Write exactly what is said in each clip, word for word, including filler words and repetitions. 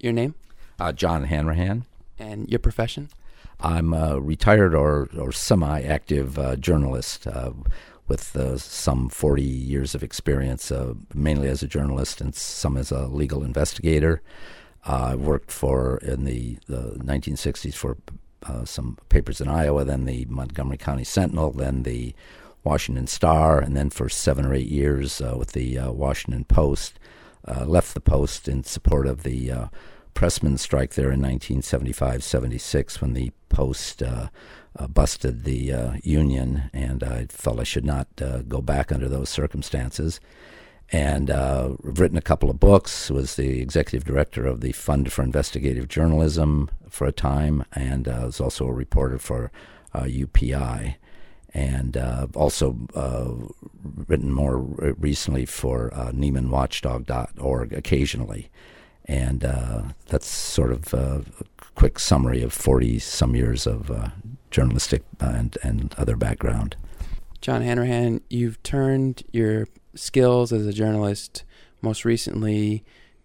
your name? Uh, John Hanrahan. And your profession? I'm a retired or, or semi-active uh, journalist uh, with uh, some forty years of experience, uh, mainly as a journalist and some as a legal investigator. Uh, I worked for, in the, the nineteen sixties, for uh, some papers in Iowa, then the Montgomery County Sentinel, then the Washington Star, and then for seven or eight years uh, with the uh, Washington Post. Uh, left the Post in support of the uh, pressman strike there in nineteen seventy-five seventy-six when the Post uh, uh, busted the uh, union, and I felt I should not uh, go back under those circumstances. And uh, written a couple of books, was the executive director of the Fund for Investigative Journalism for a time, and uh, was also a reporter for uh, U P I. And uh, also uh, written more recently for uh, Neiman Watchdog dot org occasionally. And uh, that's sort of a quick summary of forty-some years of uh, journalistic and, and other background. John Hanrahan, you've turned your skills as a journalist most recently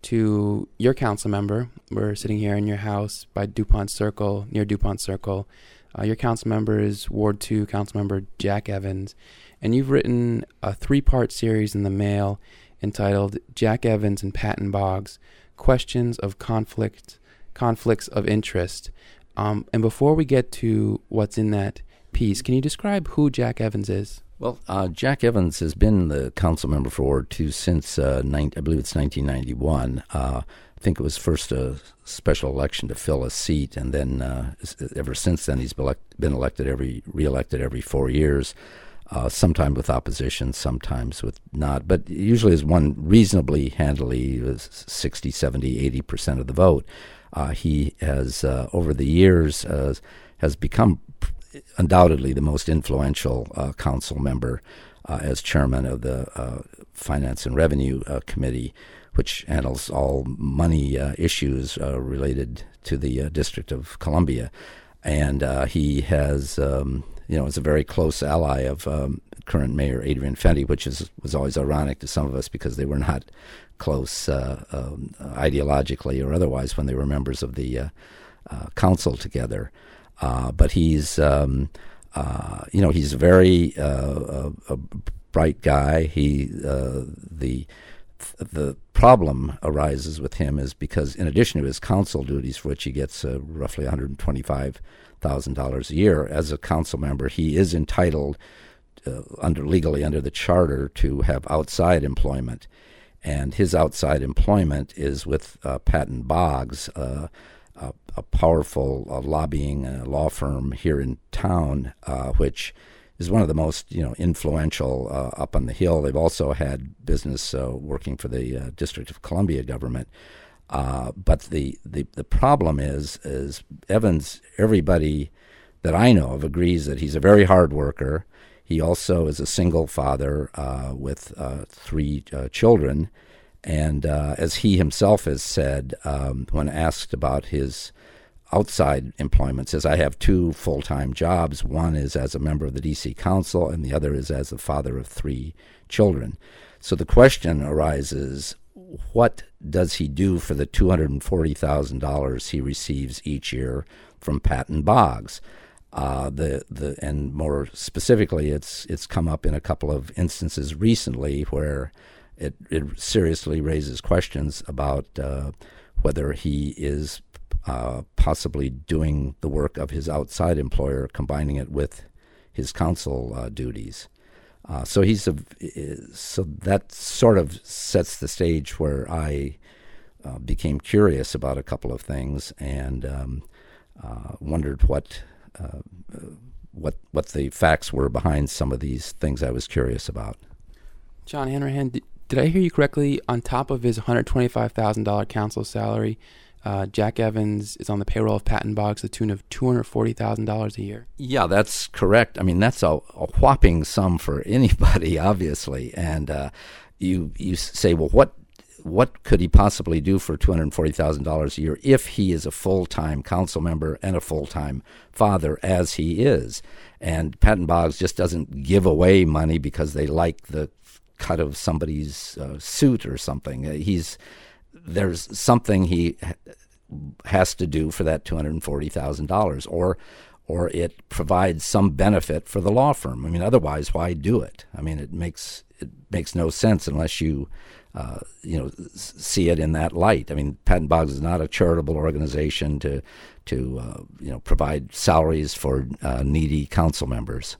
to your council member. We're sitting here in your house by DuPont Circle, near DuPont Circle. Uh, your council member is Ward two council member Jack Evans, and you've written a three-part series in the Mail entitled Jack Evans and Patton Boggs, Questions of Conflict, Conflicts of Interest. Um, and before we get to what's in that piece, can you describe who Jack Evans is? Well, uh, Jack Evans has been the council member for Ward two since, uh, nine, I believe it's nineteen ninety-one. Uh, I think it was first a special election to fill a seat, and then uh, ever since then he's been elected every, reelected every four years, uh, sometimes with opposition, sometimes with not, but usually has won reasonably handily, sixty, seventy, eighty percent of the vote. Uh, he has, uh, over the years, uh, has become undoubtedly the most influential uh, council member uh, as chairman of the uh, Finance and Revenue uh, Committee, which handles all money uh, issues uh, related to the uh, District of Columbia. And uh, he has, um, you know, is a very close ally of um, current Mayor Adrian Fenty, which is was always ironic to some of us because they were not close uh, um, ideologically or otherwise when they were members of the uh, uh, council together. Uh, but he's, um, uh, you know, he's a very uh, a, a bright guy. He, uh, the the problem arises with him is because in addition to his council duties, for which he gets uh, roughly one hundred twenty-five thousand dollars a year as a council member, he is entitled uh, under legally under the charter to have outside employment, and his outside employment is with uh, Patton Boggs, uh, a, a powerful uh, lobbying uh, law firm here in town, uh, which is one of the most, you know, influential uh, up on the Hill. They've also had business uh, working for the uh, District of Columbia government. Uh, but the, the, the problem is, is Evans, everybody that I know of agrees that he's a very hard worker. He also is a single father uh, with uh, three uh, children. And uh, as he himself has said, um, when asked about his outside employment, says, I have two full-time jobs. One is as a member of the D C Council, and the other is as a father of three children. So the question arises, what does he do for the two hundred forty thousand dollars he receives each year from Patton Boggs? Uh, the the and more specifically, it's it's come up in a couple of instances recently where it, it seriously raises questions about uh, whether he is Uh, possibly doing the work of his outside employer, combining it with his council uh, duties. Uh, so he's a, so that sort of sets the stage where I uh, became curious about a couple of things and um, uh, wondered what uh, what what the facts were behind some of these things I was curious about. John Hanrahan, did, did I hear you correctly? On top of his one hundred twenty-five thousand dollars council salary, Uh, Jack Evans is on the payroll of Patton Boggs to the tune of two hundred forty thousand dollars a year. Yeah, that's correct. I mean, that's a, a whopping sum for anybody, obviously. And uh, you you say, well, what what could he possibly do for two hundred forty thousand dollars a year if he is a full-time council member and a full-time father, as he is? And Patton Boggs just doesn't give away money because they like the cut of somebody's uh, suit or something. Uh, he's There's something he has to do for that two hundred forty thousand dollars, or or it provides some benefit for the law firm. I mean, otherwise, why do it? I mean, it makes it makes no sense unless you uh, you know see it in that light. I mean, Patton Boggs is not a charitable organization to to uh, you know provide salaries for uh, needy council members.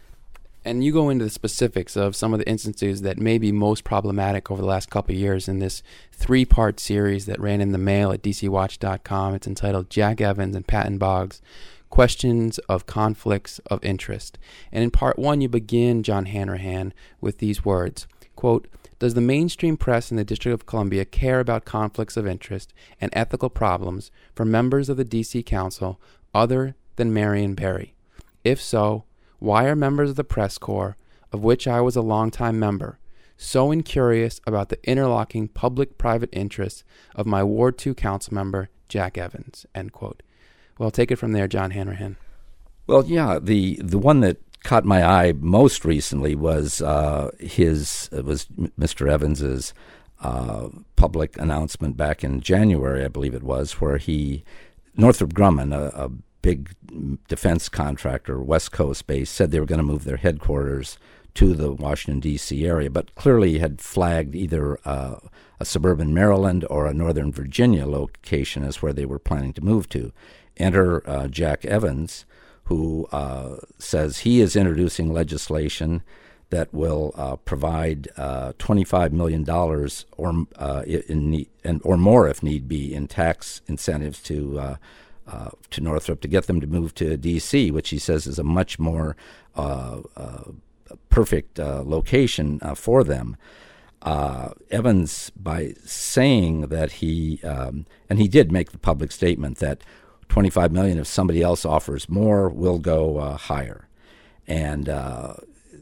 And you go into the specifics of some of the instances that may be most problematic over the last couple of years in this three-part series that ran in the mail at d c watch dot com. It's entitled Jack Evans and Patton Boggs, Questions of Conflicts of Interest. And in part one, you begin, John Hanrahan, with these words, quote, "Does the mainstream press in the District of Columbia care about conflicts of interest and ethical problems for members of the D C Council other than Marion Barry? If so, why are members of the press corps, of which I was a longtime member, so incurious about the interlocking public-private interests of my Ward two council member, Jack Evans?" End quote. Well, take it from there, John Hanrahan. Well, yeah, the the one that caught my eye most recently was uh, his it was Mister Evans's uh, public announcement back in January, I believe it was, where he Northrop Grumman, a, a big defense contractor, West Coast based, said they were going to move their headquarters to the Washington, D C area, but clearly had flagged either uh, a suburban Maryland or a Northern Virginia location as where they were planning to move to. Enter uh, Jack Evans, who uh, says he is introducing legislation that will uh, provide uh, twenty-five million dollars or uh, in need, and or more, if need be, in tax incentives to uh, Uh, to Northrop to get them to move to D C, which he says is a much more uh, uh, perfect uh, location uh, for them. Uh, Evans, by saying that he, um, and he did make the public statement that twenty-five million dollars, if somebody else offers more, will go uh, higher. And uh,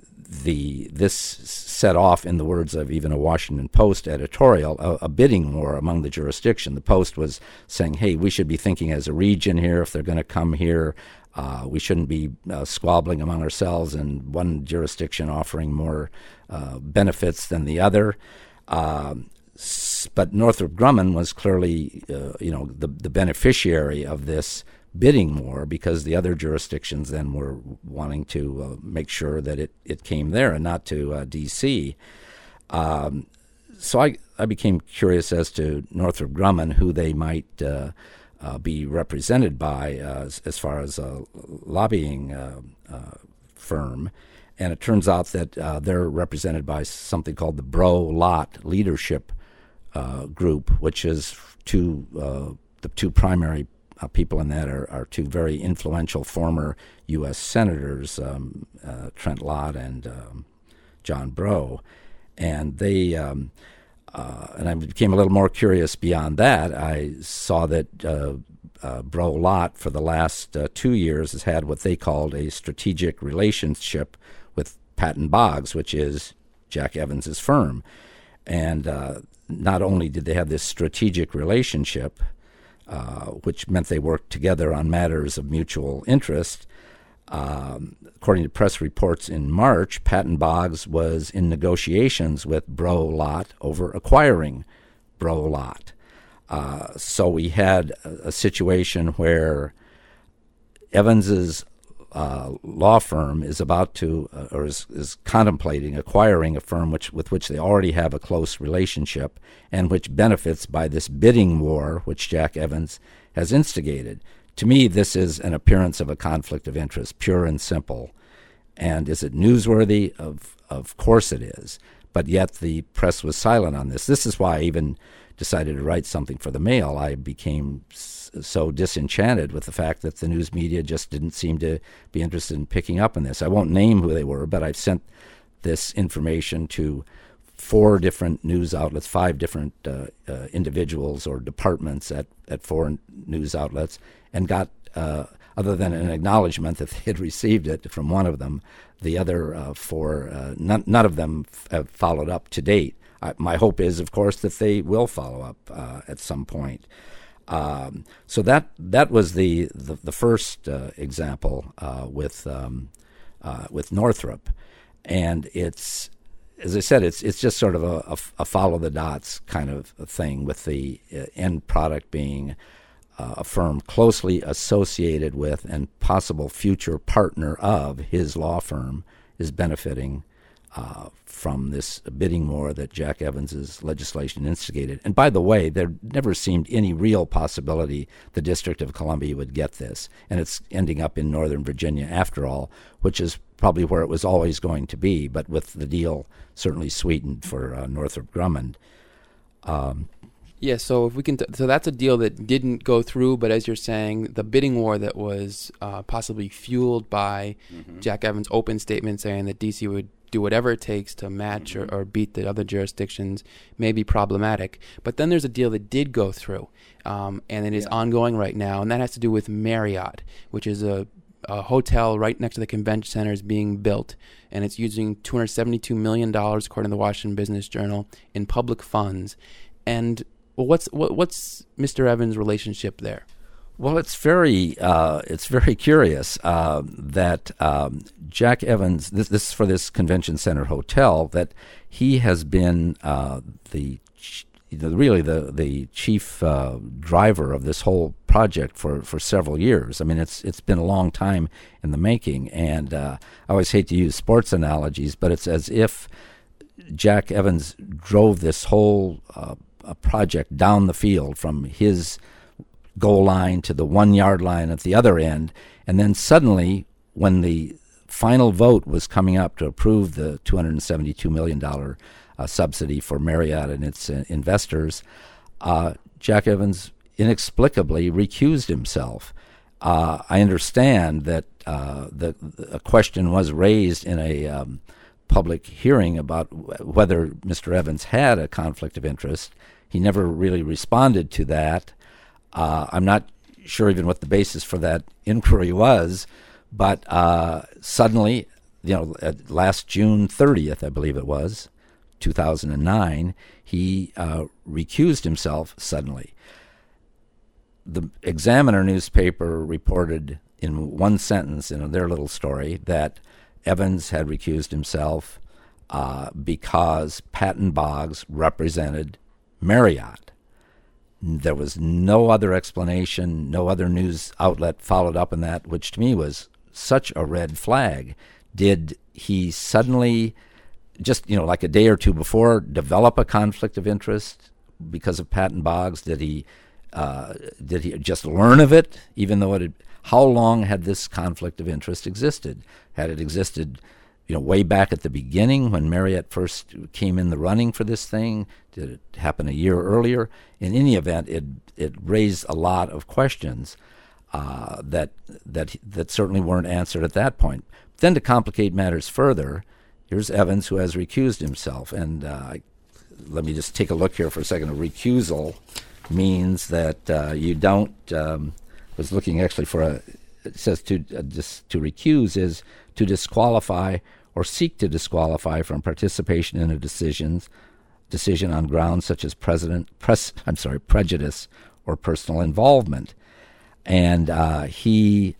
the this set off, in the words of even a Washington Post editorial, a, a bidding war among the jurisdiction. The Post was saying, hey, we should be thinking as a region here if they're going to come here. Uh, we shouldn't be uh, squabbling among ourselves and one jurisdiction offering more uh, benefits than the other. Uh, but Northrop Grumman was clearly, uh, you know, the, the beneficiary of this bidding war, because the other jurisdictions then were wanting to uh, make sure that it, it came there and not to uh, D C. Um, so I, I became curious as to Northrop Grumman, who they might uh, uh, be represented by uh, as, as far as a lobbying uh, uh, firm. And it turns out that uh, they're represented by something called the Bro-Lott Leadership uh, Group, which is two uh, the two primary Uh, people in that are, are two very influential former U S senators, um, uh, Trent Lott and um, John Breaux. And they, um, uh, and I became a little more curious beyond that. I saw that uh, uh, Breaux-Lott for the last uh, two years has had what they called a strategic relationship with Patton Boggs, which is Jack Evans's firm. And uh, not only did they have this strategic relationship, Uh, which meant they worked together on matters of mutual interest. Um, according to press reports in March, Patton Boggs was in negotiations with Breaux-Lott over acquiring Breaux-Lott. Uh, so we had a, a situation where Evans's uh, law firm is about to, uh, or is, is contemplating acquiring a firm which with which they already have a close relationship and which benefits by this bidding war which Jack Evans has instigated. To me, this is an appearance of a conflict of interest, pure and simple. And is it newsworthy? Of, of course it is. But yet the press was silent on this. This is why I even decided to write something for the Mail. I became so disenchanted with the fact that the news media just didn't seem to be interested in picking up on this. I won't name who they were, but I've sent this information to four different news outlets, five different uh, uh, individuals or departments at, at four news outlets, and got, uh, other than an acknowledgement that they had received it from one of them, the other uh, four, uh, none, none of them f- have followed up to date. I, my hope is, of course, that they will follow up uh, at some point. Um, so that that was the the, the first uh, example uh, with um, uh, with Northrop, and it's, as I said, it's it's just sort of a, a, a follow the dots kind of a thing, with the uh, end product being uh, a firm closely associated with and possible future partner of his law firm is benefiting uh, from this bidding war that Jack Evans's legislation instigated. And by the way, there never seemed any real possibility the District of Columbia would get this, and it's ending up in Northern Virginia after all, which is probably where it was always going to be, but with the deal certainly sweetened for uh, Northrop Grumman. Um, Yeah, so if we can, t- so that's a deal that didn't go through. But as you're saying, the bidding war that was uh, possibly fueled by mm-hmm. Jack Evans' open statement saying that D C would do whatever it takes to match mm-hmm. or, or beat the other jurisdictions may be problematic. But then there's a deal that did go through, um, and it is yeah. ongoing right now, and that has to do with Marriott, which is a, a hotel right next to the convention center is being built, and it's using two hundred seventy-two million dollars, according to the Washington Business Journal, in public funds. And well, what's what, what's Mister Evans' relationship there? Well, it's very uh, it's very curious uh, that um, Jack Evans, this, this is for this convention center hotel, that he has been uh, the, the really the the chief uh, driver of this whole project for, for several years. I mean, it's it's been a long time in the making, and uh, I always hate to use sports analogies, but it's as if Jack Evans drove this whole uh, a project down the field from his goal line to the one-yard line at the other end, and then suddenly, when the final vote was coming up to approve the two hundred seventy-two million dollars uh, subsidy for Marriott and its uh, investors, uh, Jack Evans inexplicably recused himself. Uh, I understand that uh, the, a question was raised in a um, public hearing about w- whether Mister Evans had a conflict of interest. He never really responded to that. Uh, I'm not sure even what the basis for that inquiry was, but uh, suddenly, you know, at last June thirtieth, I believe it was, two thousand nine, he uh, recused himself suddenly. The Examiner newspaper reported in one sentence in their little story that Evans had recused himself uh, because Patton Boggs represented Marriott. There was no other explanation, no other news outlet followed up on that, which to me was such a red flag. Did he suddenly, just, you know, like a day or two before, develop a conflict of interest because of Patton Boggs? Did he uh, did he just learn of it, even though it had, how long had this conflict of interest existed? Had it existed, you know, way back at the beginning when Marriott first came in the running for this thing? Did it happen a year earlier? In any event, it it raised a lot of questions uh, that that that certainly weren't answered at that point. Then to complicate matters further, here's Evans, who has recused himself. And uh, let me just take a look here for a second. A recusal means that uh, you don't. Um, I was looking actually for a. It says to uh, dis, to recuse is to disqualify or seek to disqualify from participation in a decisions decision on grounds such as president press I'm sorry prejudice or personal involvement. And uh, he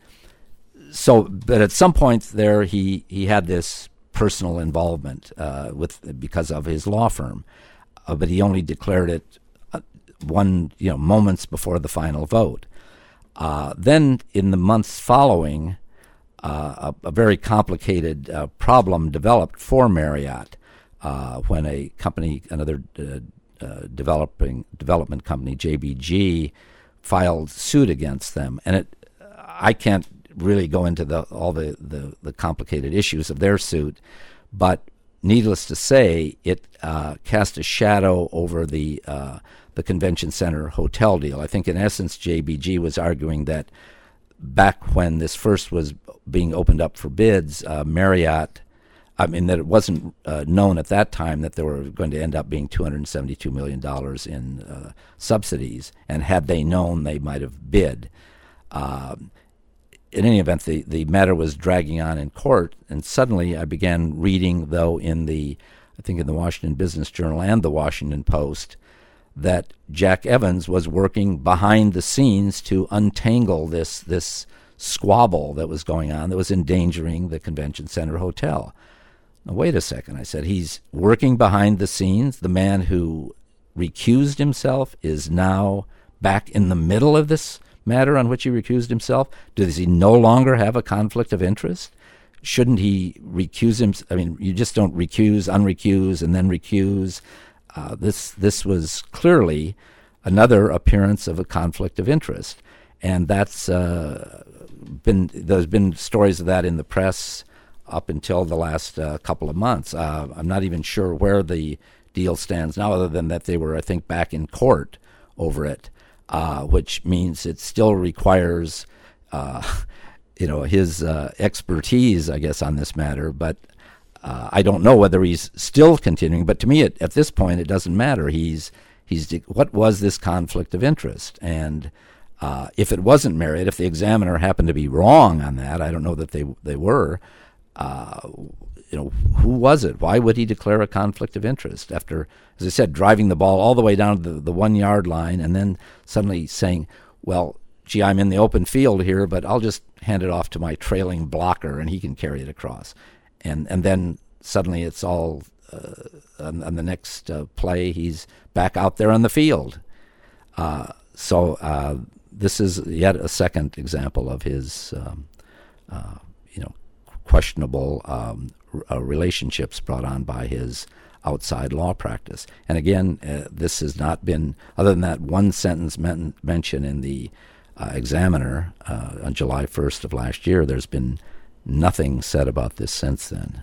so but at some point there he he had this personal involvement uh, with because of his law firm, uh, but he only declared it uh, one you know moments before the final vote. Uh, then in the months following, uh, a, a very complicated uh, problem developed for Marriott uh, when a company, another uh, uh, developing development company, J B G, filed suit against them. And it, I can't really go into the, all the, the, the complicated issues of their suit, but needless to say, it uh, cast a shadow over the uh, the convention center hotel deal. I think in essence J B G was arguing that back when this first was being opened up for bids, uh, Marriott, I mean that it wasn't uh, known at that time that there were going to end up being two hundred seventy-two million dollars in uh, subsidies, and had they known, they might have bid. Uh, in any event, the, the matter was dragging on in court, and suddenly I began reading, though, in the, I think in the Washington Business Journal and the Washington Post, that Jack Evans was working behind the scenes to untangle this this squabble that was going on that was endangering the convention center hotel. Now, wait a second, I said. He's working behind the scenes. The man who recused himself is now back in the middle of this matter on which he recused himself? Does he no longer have a conflict of interest? Shouldn't he recuse him? I mean, you just don't recuse, unrecuse, and then recuse. Uh, this this was clearly another appearance of a conflict of interest, and that's uh, been there's been stories of that in the press up until the last uh, couple of months. Uh, I'm not even sure where the deal stands now, other than that they were, I think, back in court over it, uh, which means it still requires, uh, you know, his uh, expertise, I guess, on this matter, but. Uh, I don't know whether he's still continuing, but to me, it, at this point, it doesn't matter. He's he's what was this conflict of interest, and uh, if it wasn't Marriott, if the examiner happened to be wrong on that, I don't know that they they were. Uh, you know, who was it? Why would he declare a conflict of interest after, as I said, driving the ball all the way down to the, the one yard line, and then suddenly saying, "Well, gee, I'm in the open field here, but I'll just hand it off to my trailing blocker, and he can carry it across." And and then suddenly it's all uh, on, on the next uh, play. He's back out there on the field. Uh, so uh, this is yet a second example of his, um, uh, you know, questionable um, r- uh, relationships brought on by his outside law practice. And again, uh, this has not been, other than that one sentence men- mentioned in the uh, Examiner uh, on July first of last year. There's been nothing said about this since then.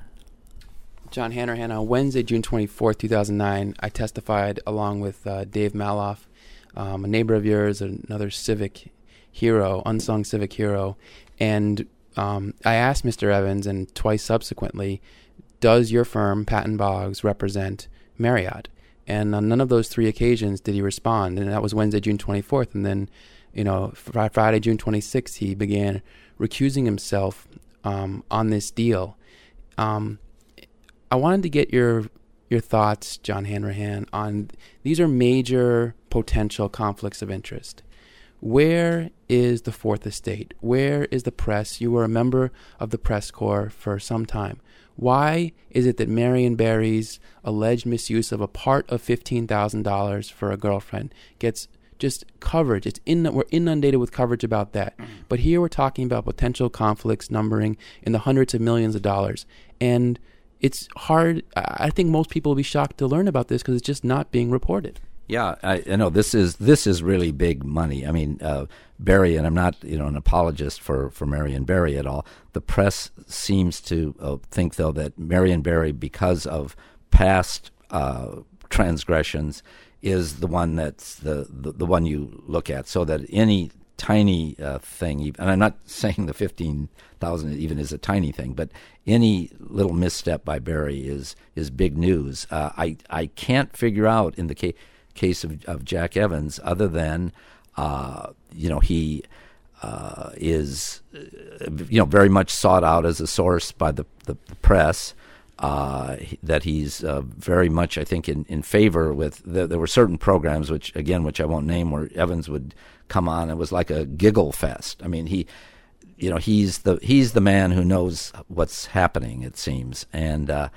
John Hanrahan, on Wednesday, June twenty-fourth, two thousand nine, I testified along with uh, Dave Maloff, um, a neighbor of yours, another civic hero, unsung civic hero, and um, I asked Mister Evans, and twice subsequently, does your firm, Patton Boggs, represent Marriott? And on none of those three occasions did he respond, and that was Wednesday, June twenty-fourth, and then, you know, fr- Friday, June twenty-sixth, he began recusing himself Um, on this deal. Um, I wanted to get your your thoughts, John Hanrahan, on these are major potential conflicts of interest. Where is the Fourth Estate? Where is the press? You were a member of the press corps for some time. Why is it that Marion Barry's alleged misuse of a part of fifteen thousand dollars for a girlfriend gets just coverage? It's in, we're inundated with coverage about that. But here we're talking about potential conflicts numbering in the hundreds of millions of dollars. And it's hard. I think most people will be shocked to learn about this because it's just not being reported. Yeah, I, I know this is this is really big money. I mean, uh, Barry, and I'm not you know an apologist for, for Marion Barry at all. The press seems to uh, think, though, that Marion Barry, because of past uh, transgressions, is the one that's the, the, the one you look at, so that any tiny uh, thing, and I'm not saying the fifteen thousand even is a tiny thing, but any little misstep by Barry is is big news. Uh, I I can't figure out in the ca- case of, of Jack Evans, other than uh, you know he uh, is uh, you know very much sought out as a source by the the, the press. Uh, that he's uh, very much, I think, in, in favor with. The, there were certain programs, which again, which I won't name, where Evans would come on. It was like a giggle fest. I mean, he, you know, he's the he's the man who knows what's happening. It seems, and uh,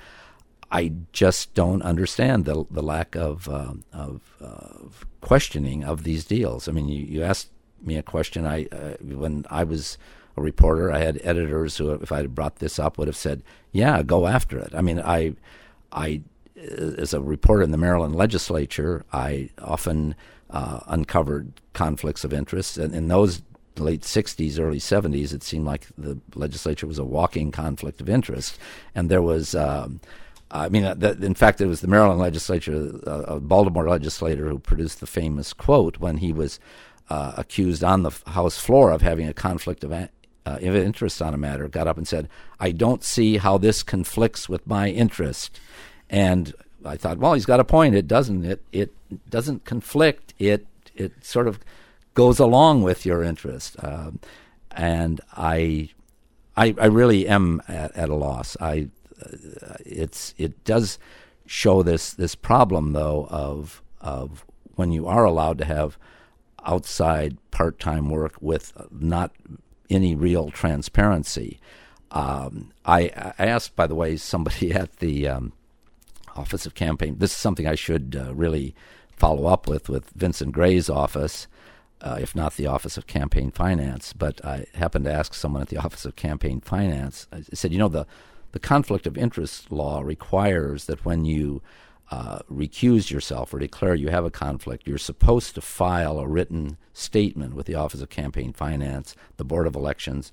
I just don't understand the the lack of uh, of, uh, of questioning of these deals. I mean, you, you asked me a question. I uh, when I was a reporter, I had editors who, if I had brought this up, would have said, "Yeah, go after it." I mean, I, I, as a reporter in the Maryland legislature, I often uh, uncovered conflicts of interest, and in those late sixties, early seventies, it seemed like the legislature was a walking conflict of interest, and there was. Um, I mean, the, in fact, it was the Maryland legislature, uh, a Baltimore legislator, who produced the famous quote when he was uh, accused on the House floor of having a conflict of Uh, interest on a matter, got up and said, "I don't see how this conflicts with my interest." And I thought, well, he's got a point. It doesn't. It it doesn't conflict. It it sort of goes along with your interest. Um, and I, I I really am at, at a loss. I uh, it's it does show this this problem, though, of of when you are allowed to have outside part-time work with not any real transparency. Um, I, I asked, by the way, somebody at the um, Office of Campaign, this is something I should uh, really follow up with, with Vincent Gray's office. uh, if not the Office of Campaign Finance. But I happened to ask someone at the Office of Campaign Finance. I said, you know, the the conflict of interest law requires that when you uh, recuse yourself or declare you have a conflict, you're supposed to file a written statement with the Office of Campaign Finance, the Board of Elections,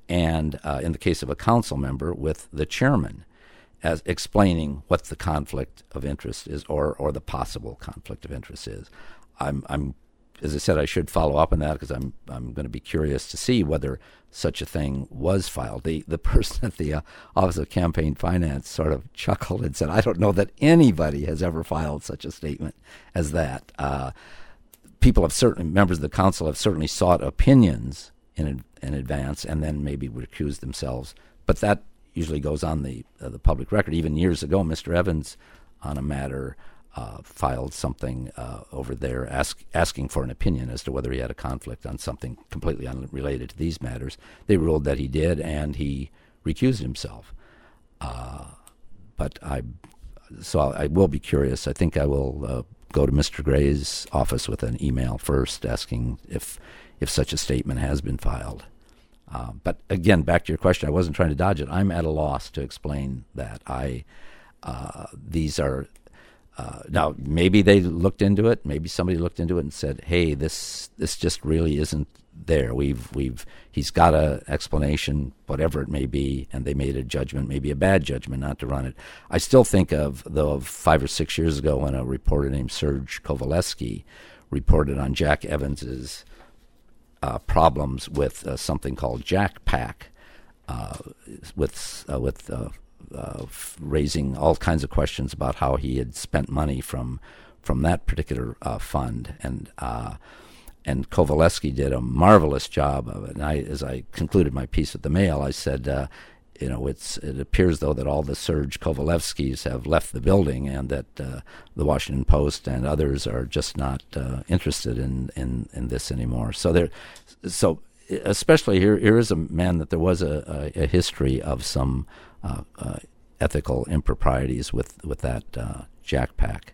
and uh, in the case of a council member, with the chairman, as explaining what the conflict of interest is, or or the possible conflict of interest is. I'm, I'm as I said, I should follow up on that because I'm I'm going to be curious to see whether such a thing was filed. The the person at the uh, Office of Campaign Finance sort of chuckled and said, "I don't know that anybody has ever filed such a statement as that." Uh, people have certainly, members of the council have certainly sought opinions in in advance and then maybe recused themselves, but that usually goes on the uh, the public record. Even years ago, Mister Evans, on a matter, uh, filed something uh, over there ask, asking for an opinion as to whether he had a conflict on something completely unrelated to these matters. They ruled that he did, and he recused himself. Uh, but I, so I, I will be curious. I think I will uh, go to Mister Gray's office with an email first, asking if if such a statement has been filed. Uh, but again, back to your question, I wasn't trying to dodge it. I'm at a loss to explain that. I uh, these are uh, now maybe they looked into it. Maybe somebody looked into it and said, "Hey, this this just really isn't there. We've we've he's got a explanation, whatever it may be," and they made a judgment, maybe a bad judgment, not to run it. I still think of though of five or six years ago when a reporter named Serge Kovaleski reported on Jack Evans's Uh, problems with uh, something called Jack PAC, uh, with uh, with uh, uh, f- raising all kinds of questions about how he had spent money from from that particular uh, fund, and uh, and Kovaleski did a marvelous job of it. And I, as I concluded my piece at the Mail, I said, uh, you know, it's it appears though that all the Serge Kovalevskis have left the building, and that uh, the Washington Post and others are just not uh, interested in, in, in this anymore. So there, so especially here, here is a man that there was a, a, a history of some uh, uh, ethical improprieties with with that uh, Jack PAC.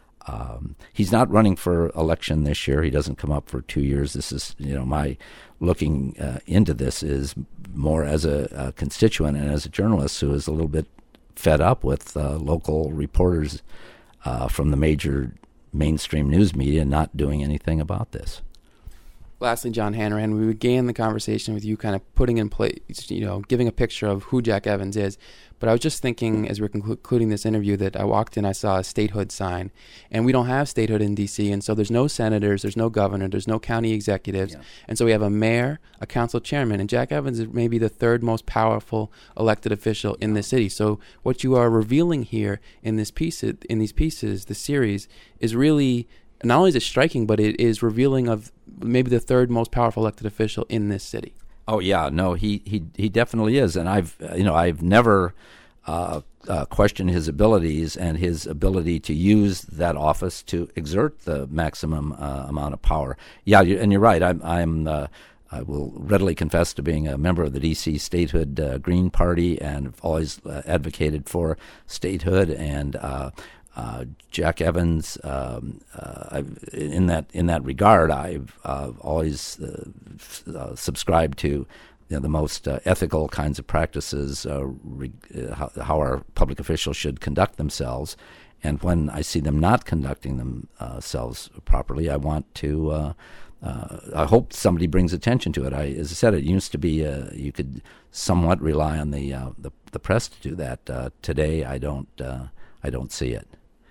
Um, he's not running for election this year. He doesn't come up for two years. This is, you know, my looking uh, into this is more as a, a constituent and as a journalist who is a little bit fed up with uh, local reporters uh, from the major mainstream news media not doing anything about this. Lastly, John Hanrahan, we began the conversation with you kind of putting in place, you know, giving a picture of who Jack Evans is. But I was just thinking, as we're concluding this interview, that I walked in, I saw a statehood sign, and we don't have statehood in D C, and so there's no senators, there's no governor, there's no county executives, yeah. And so we have a mayor, a council chairman, and Jack Evans is maybe the third most powerful elected official in the city. So what you are revealing here in this piece, in these pieces, the series, is really not only is it striking, but it is revealing of maybe the third most powerful elected official in this city. Oh yeah, no, he he he definitely is, and I've you know I've never uh, uh, questioned his abilities and his ability to use that office to exert the maximum uh, amount of power. Yeah, you, and you're right. I'm I'm uh, I will readily confess to being a member of the D C statehood uh, Green Party, and have always uh, advocated for statehood. And uh, uh, Jack Evans, um, uh, I've, in that in that regard, I've uh, always uh, uh, subscribed to you know, the most uh, ethical kinds of practices, uh, re- uh, how, how our public officials should conduct themselves. And when I see them not conducting themselves properly, I want to. Uh, Uh, I hope somebody brings attention to it. I, as I said, it used to be uh, you could somewhat rely on the uh, the, the press to do that. Uh, today, I don't. Uh, I don't see it.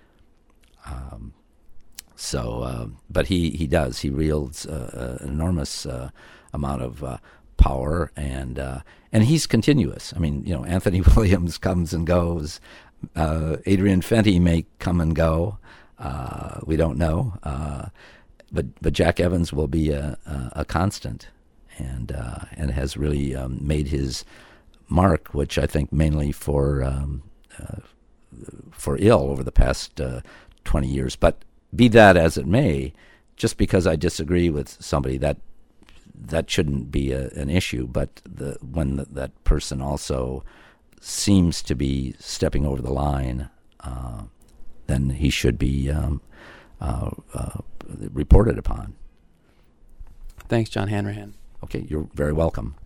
Um, so, uh, but he, he does. He wields uh, an enormous uh, amount of uh, power, and uh, and he's continuous. I mean, you know, Anthony Williams comes and goes. Uh, Adrian Fenty may come and go. Uh, we don't know. Uh, But but Jack Evans will be a a, a constant, and uh, and has really um, made his mark, which I think mainly for um, uh, for ill over the past uh, twenty years. But be that as it may, just because I disagree with somebody, that that shouldn't be a, an issue. But the when the, that person also seems to be stepping over the line, uh, then he should be. Um, Uh, uh, reported upon. Thanks, John Hanrahan. Okay, you're very welcome.